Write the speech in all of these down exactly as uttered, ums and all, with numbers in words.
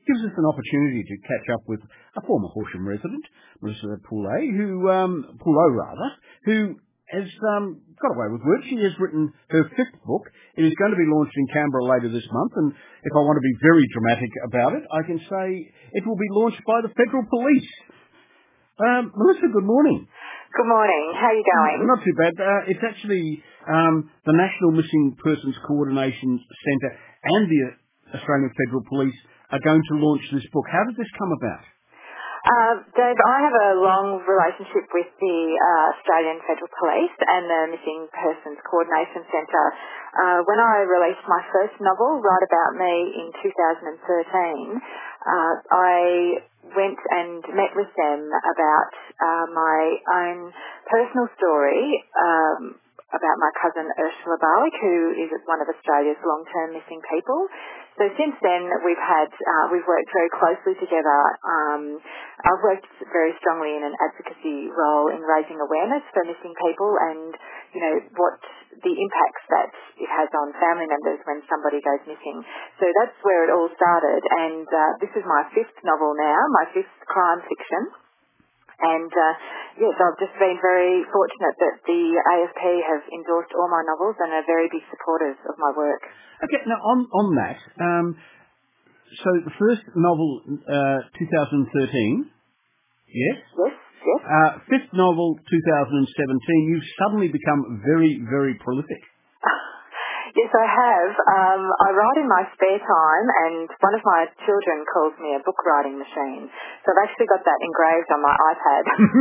gives us an opportunity to catch up with a former Horsham resident, Melissa Poulet, who, um, Poulot rather, who has um, got away with work. She has written her fifth book. It is going to be launched in Canberra later this month, and if I want to be very dramatic about it, I can say it will be launched by the Federal Police. Um, Melissa, good morning. Good morning. How are you going? Not too bad. Uh, it's actually um, the National Missing Persons Coordination Centre and the Australian Federal Police are going to launch this book. How did this come about? Uh, Dave, I have a long relationship with the uh, Australian Federal Police and the Missing Persons Coordination Centre. Uh, when I released my first novel, Write About Me, in two thousand thirteen, uh, I went and met with them about uh, my own personal story um, about my cousin Ursula Barwick, who is one of Australia's long-term missing people. So since then, we've had uh, we've worked very closely together. Um, I've worked very strongly in an advocacy role in raising awareness for missing people, and you know what the impacts that it has on family members when somebody goes missing. So that's where it all started, and uh, this is my fifth novel now, my fifth crime fiction. And uh, yes, I've just been very fortunate that the A F P have endorsed all my novels and are very big supporters of my work. Okay, now on, on that, um, so the first novel, uh, two thousand thirteen, yes? Yes, yes. Uh, fifth novel, two thousand seventeen, you've suddenly become very, very prolific. Yes, I have. Um, I write in my spare time, and one of my children calls me a book writing machine. So I've actually got that engraved on my iPad.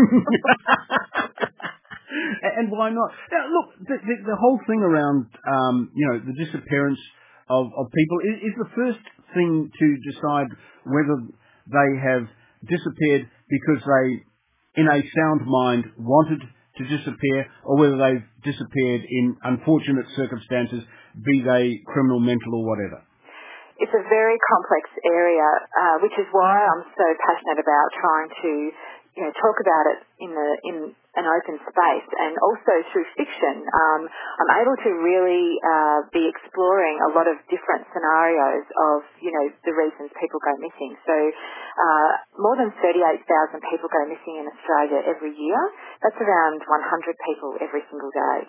And why not? Now, look, the, the, the whole thing around, um, you know, the disappearance of, of people is, is the first thing to decide whether they have disappeared because they, in a sound mind, wanted to disappear, or whether they've disappeared in unfortunate circumstances, be they criminal, mental, or whatever. It's a very complex area, uh, which is why I'm so passionate about trying to, you know, talk about it in the in an open space, and also through fiction. Um, I'm able to really uh, be exploring a lot of different scenarios of, you know, the reasons people go missing. So uh, more than thirty-eight thousand people go missing in Australia every year. That's around one hundred people every single day.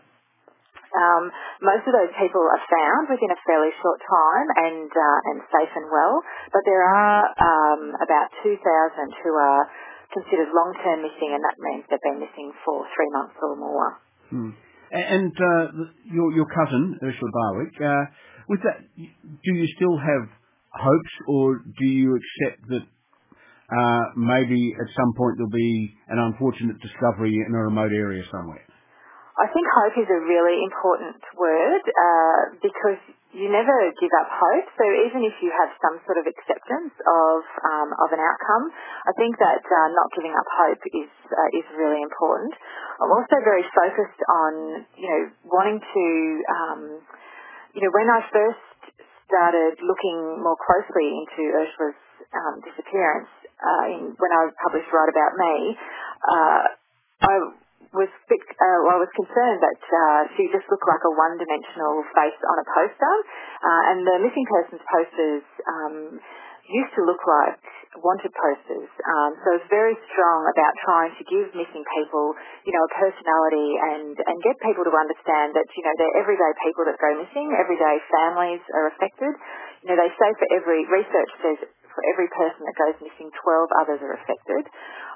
Um, most of those people are found within a fairly short time and uh, and safe and well, but there are um, about two thousand who are considered long-term missing, and that means they've been missing for three months or more. Hmm. And uh, your your cousin Ursula Barwick, uh, with that, do you still have hopes, or do you accept that uh, maybe at some point there'll be an unfortunate discovery in a remote area somewhere? I think hope is a really important word uh, because you never give up hope. So even if you have some sort of acceptance of um, of an outcome, I think that uh, not giving up hope is uh, is really important. I'm also very focused on, you know, wanting to, um, you know, when I first started looking more closely into Ursula's um, disappearance, uh, in, when I published Write About Me, uh, I was bit, uh, well, I was concerned that uh, she just looked like a one-dimensional face on a poster, uh, and the missing persons posters um, used to look like wanted posters. Um, so it's very strong about trying to give missing people, you know, a personality, and, and get people to understand that, you know, they're everyday people that go missing, everyday families are affected. You know, they say for every, research says for every person that goes missing, twelve others are affected.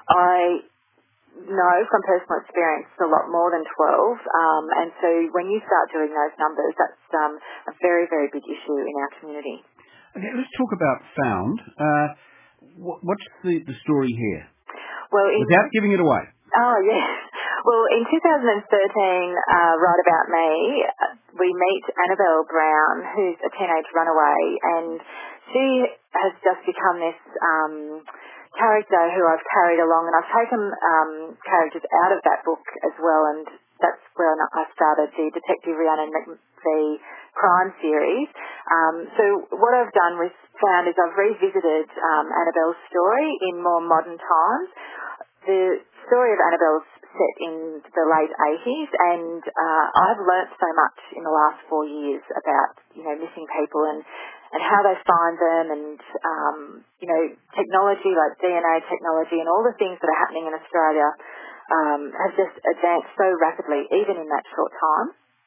I know from personal experience it's a lot more than twelve, um, and so when you start doing those numbers, that's um, a very, very big issue in our community. Okay, let's talk about Found. Uh, what, what's the, the story here? Well, in, without giving it away. Oh, yes. Well, in two thousand thirteen, uh, Write About Me, we meet Annabelle Brown, who's a teenage runaway, and she has just become this um, character who I've carried along, and I've taken um, characters out of that book as well, and that's where I started the Detective Rhiannon McPhee crime series. Um, so what I've done with Found is I've revisited um, Annabelle's story in more modern times. The story of Annabelle's set in the late eighties, and uh, I've learnt so much in the last four years about, you know, missing people, and and how they find them, and um, you know, technology like D N A technology and all the things that are happening in Australia um, have just advanced so rapidly, even in that short time.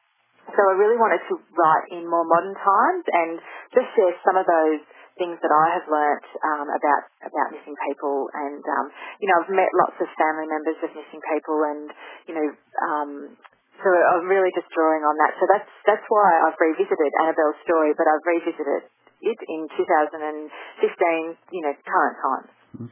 So I really wanted to write in more modern times and just share some of those things that I have learnt um, about about missing people. And um, you know, I've met lots of family members of missing people, and you know, um, so I'm really just drawing on that. So that's that's why I've revisited Annabelle's story, but I've revisited it in two thousand fifteen, you know, current times.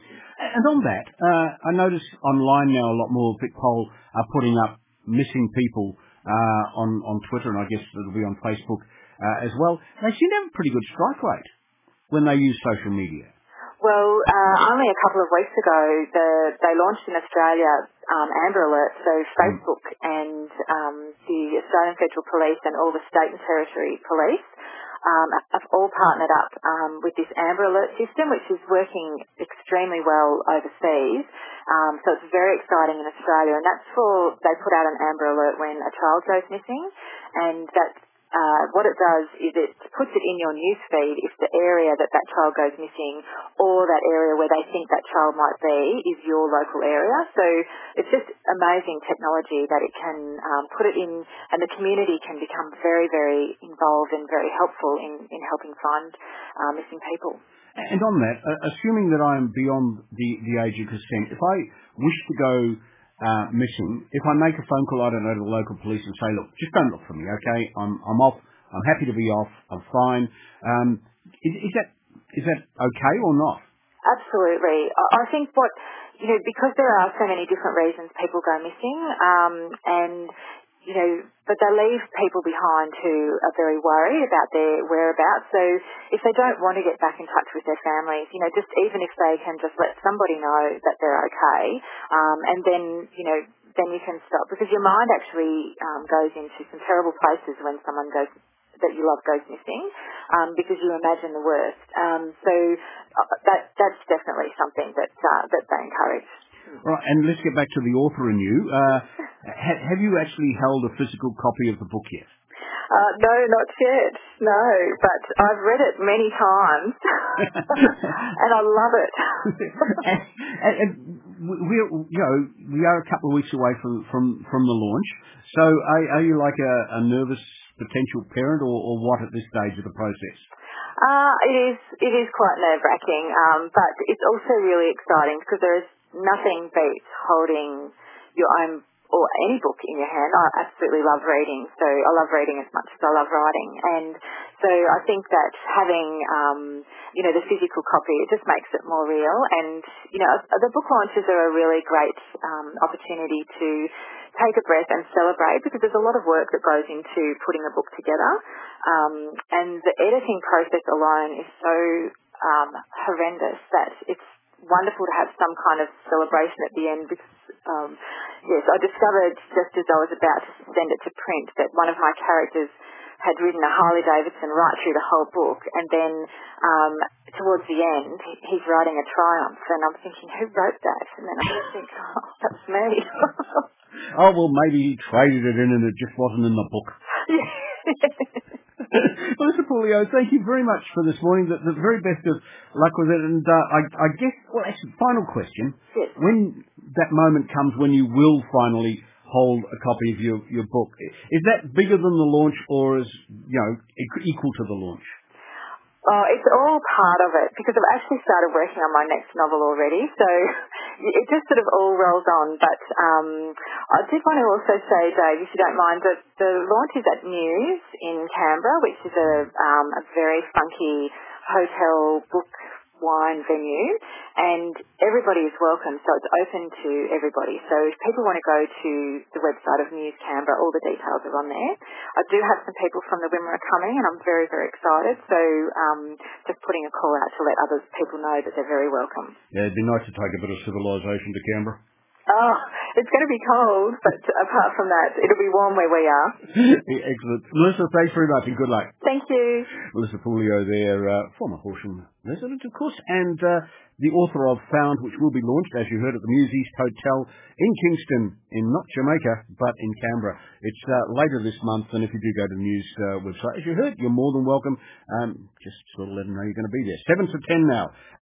And on that, uh, I notice online now a lot more Vicpol are putting up missing people uh, on, on Twitter, and I guess it'll be on Facebook uh, as well. They seem to have a pretty good strike rate when they use social media. Well, uh, only a couple of weeks ago, the, they launched in Australia um, Amber Alert, so Facebook mm. and um, the Australian Federal Police and all the state and territory police um, have all partnered up um, with this Amber Alert system, which is working extremely well overseas. Um, so it's very exciting in Australia, and that's for, they put out an Amber Alert when a child goes missing, and that's Uh, what it does is it puts it in your news feed if the area that that child goes missing or that area where they think that child might be is your local area. So it's just amazing technology that it can um, put it in, and the community can become very, very involved and very helpful in, in helping find uh, missing people. And on that, uh, assuming that I am beyond the, the age of consent, if I wish to go Uh, missing, if I make a phone call, I don't know, to the local police and say, look, just don't look for me, okay? I'm I'm off. I'm happy to be off. I'm fine. Um, is, is that is that okay or not? Absolutely. I I think what, you know, because there are so many different reasons people go missing, um, and, you know, but they leave people behind who are very worried about their whereabouts. So if they don't want to get back in touch with their families, you know, just even if they can just let somebody know that they're okay, um, and then, you know, then you can stop, because your mind actually um, goes into some terrible places when someone goes that you love goes missing, um, because you imagine the worst. Um, so uh, that that's definitely something that uh, that they encourage. Right, and let's get back to the author in you. Uh, ha- have you actually held a physical copy of the book yet? Uh, no, not yet. No, but I've read it many times, and I love it. and, and, and we're, you know, we are a couple of weeks away from from, from the launch. So, are, are you like a, a nervous potential parent, or, or what at this stage of the process? Uh, it is it is quite nerve-wracking, um, but it's also really exciting because there is nothing beats holding your own or any book in your hand. I absolutely love reading, so I love reading as much as I love writing. And so I think that having, um, you know, the physical copy, it just makes it more real. And, you know, the book launches are a really great um, opportunity to take a breath and celebrate, because there's a lot of work that goes into putting a book together. Um, and the editing process alone is so um, horrendous that it's wonderful to have some kind of celebration at the end, because, um, yes, I discovered just as I was about to send it to print that one of my characters had ridden a Harley Davidson right through the whole book, and then um, towards the end he's riding a Triumph, and I'm thinking, who wrote that? And then I just think, oh, that's me. Oh, well, maybe he traded it in and it just wasn't in the book. Well, Mister Puleo, thank you very much for this morning. The, the very best of luck with it. And uh, I, I guess, well, actually, final question. Yes. When that moment comes when you will finally hold a copy of your, your book, is that bigger than the launch, or is, you know, equal to the launch? Oh, it's all part of it, because I've actually started working on my next novel already, so it just sort of all rolls on. But um, I did want to also say, Dave, if you don't mind, that the launch is at Muse in Canberra, which is a, um, a very funky hotel book wine venue, and everybody is welcome, so it's open to everybody. So if people want to go to the website of Muse Canberra, all the details are on there. I do have some people from the Wimmera coming, and I'm very, very excited, so um, just putting a call out to let other people know that they're very welcome. Yeah, it'd be nice to take a bit of civilisation to Canberra. Oh, it's going to be cold, but apart from that, it'll be warm where we are. Excellent. Melissa, thanks very much and good luck. Thank you. Melissa Puleo there, uh, former Horsham resident, of course, and uh, the author of Found, which will be launched, as you heard, at the Muse East Hotel in Kingston, in not Jamaica, but in Canberra. It's uh, later this month, and if you do go to the Muse uh, website, as you heard, you're more than welcome. Um, just sort of let them know you're going to be there. seven to ten now.